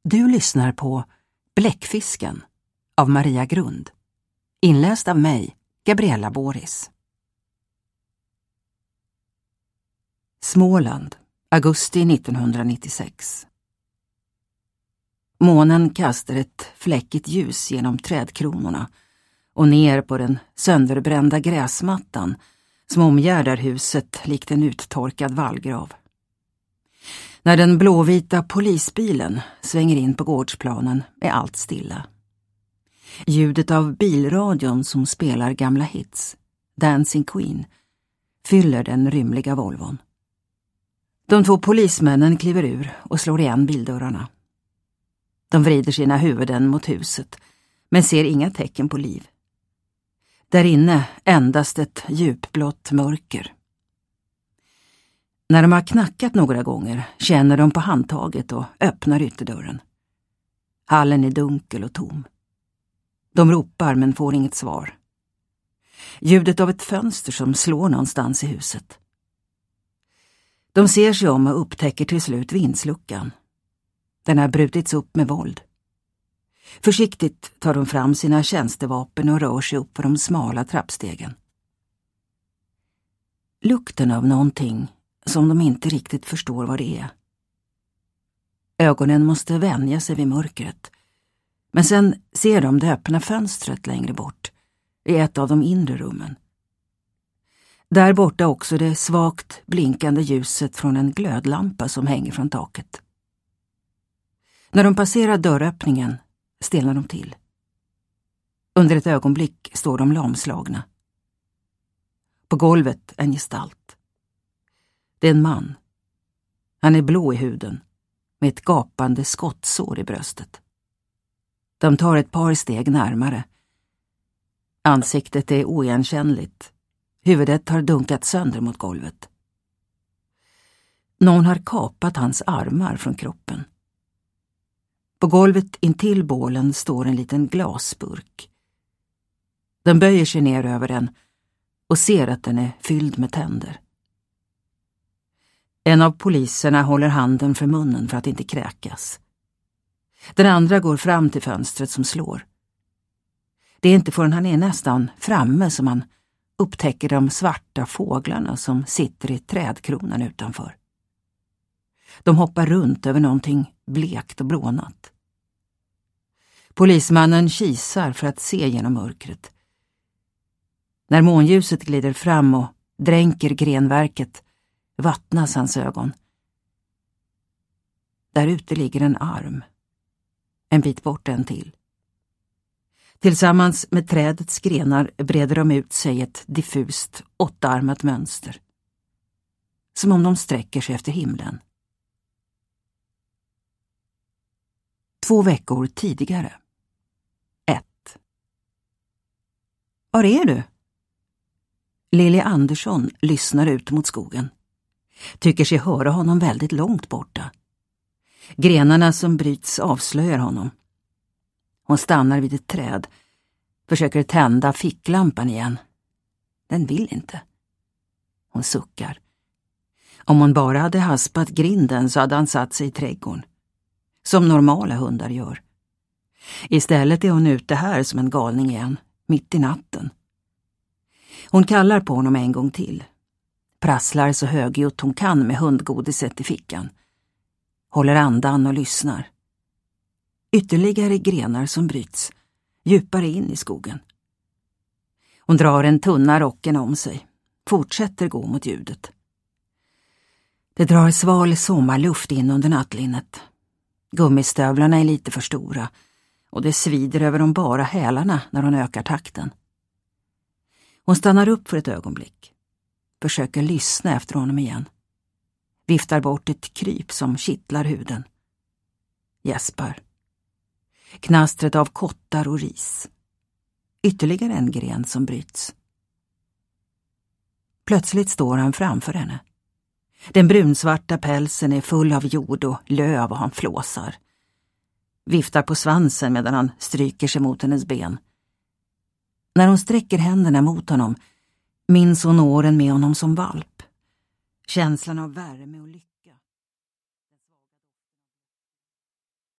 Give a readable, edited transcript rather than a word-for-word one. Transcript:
Du lyssnar på Bläckfisken av Maria Grund. Inläst av mig, Gabriella Boris. Småland, augusti 1996. Månen kastar ett fläckigt ljus genom trädkronorna och ner på den sönderbrända gräsmattan som omgärdar huset likt en uttorkad vallgrav. När den blåvita polisbilen svänger in på gårdsplanen är allt stilla. Ljudet av bilradion som spelar gamla hits, Dancing Queen, fyller den rymliga Volvon. De två polismännen kliver ur och slår igen bildörrarna. De vrider sina huvuden mot huset, men ser inga tecken på liv. Där inne endast ett djupblått mörker. När de har knackat några gånger känner de på handtaget och öppnar ytterdörren. Hallen är dunkel och tom. De ropar men får inget svar. Ljudet av ett fönster som slår någonstans i huset. De ser sig om och upptäcker till slut vindsluckan. Den har brutits upp med våld. Försiktigt tar de fram sina tjänstevapen och rör sig upp på de smala trappstegen. Lukten av någonting som de inte riktigt förstår vad det är. Ögonen måste vänja sig vid mörkret. Men sen ser de det öppna fönstret längre bort, i ett av de inre rummen. Där borta också det svagt blinkande ljuset från en glödlampa som hänger från taket. När de passerar dörröppningen stelnar de till. Under ett ögonblick står de lamslagna. På golvet en gestalt. Det är en man. Han är blå i huden, med ett gapande skottsår i bröstet. De tar ett par steg närmare. Ansiktet är oigenkännligt. Huvudet har dunkat sönder mot golvet. Någon har kapat hans armar från kroppen. På golvet intill bålen står en liten glasburk. Den böjer sig ner över den och ser att den är fylld med tänder. En av poliserna håller handen för munnen för att inte kräkas. Den andra går fram till fönstret som slår. Det är inte förrän han är nästan framme som han upptäcker de svarta fåglarna som sitter i trädkronan utanför. De hoppar runt över någonting blekt och blånat. Polismannen kisar för att se genom mörkret. När månljuset glider fram och dränker grenverket vattnas hans ögon. Där ute ligger en arm. En bit bort en till. Tillsammans med trädets grenar breder de ut sig ett diffust 8-armat mönster. Som om de sträcker sig efter himlen. 2 veckor tidigare. 1. Var är du? Lilly Andersson lyssnar ut mot skogen. Tycker sig höra honom väldigt långt borta. Grenarna som bryts avslöjar honom. Hon stannar vid ett träd. Försöker tända ficklampan igen. Den vill inte. Hon suckar. Om hon bara hade haspat grinden så hade han satt sig i trädgården. Som normala hundar gör. Istället är hon ute här som en galning igen. Mitt i natten. Hon kallar på honom en gång till. Prasslar så högljutt hon kan med hundgodiset i fickan. Håller andan och lyssnar. Ytterligare grenar som bryts. Djupare in i skogen. Hon drar en tunna rocken om sig. Fortsätter gå mot ljudet. Det drar sval sommarluft in under nattlinnet. Gummistövlarna är lite för stora. Och det svider över de bara hälarna när hon ökar takten. Hon stannar upp för ett ögonblick. Försöker lyssna efter honom igen. Viftar bort ett kryp som kittlar huden. Gäspar. Knastret av kottar och ris. Ytterligare en gren som bryts. Plötsligt står han framför henne. Den brunsvarta pälsen är full av jord och löv och han flåsar. Viftar på svansen medan han stryker sig mot hennes ben. När hon sträcker händerna mot honom minns hon åren med honom som valp. Känslan av värme och lycka.